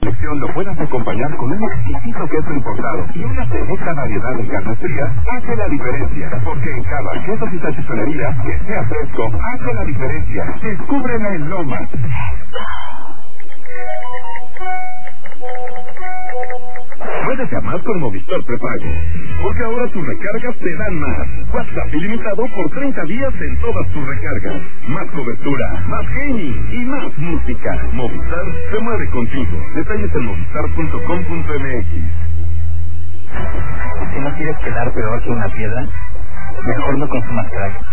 Selección lo puedas acompañar con un exquisito queso importado y una selecta variedad de carnes frías, hace la diferencia. Porque en Cava, quesos y salchichonería, que sea fresco, hace la diferencia. Descúbrela en Lomas. Puedes llamar con Movistar Prepago, porque ahora tus recargas te dan más. WhatsApp ilimitado por 30 días en todas tus recargas. Más cobertura, más gaming y más música. Movistar se mueve contigo. Detalles en movistar.com.mx. Si no quieres quedar peor que una piedra, mejor no consumas crack.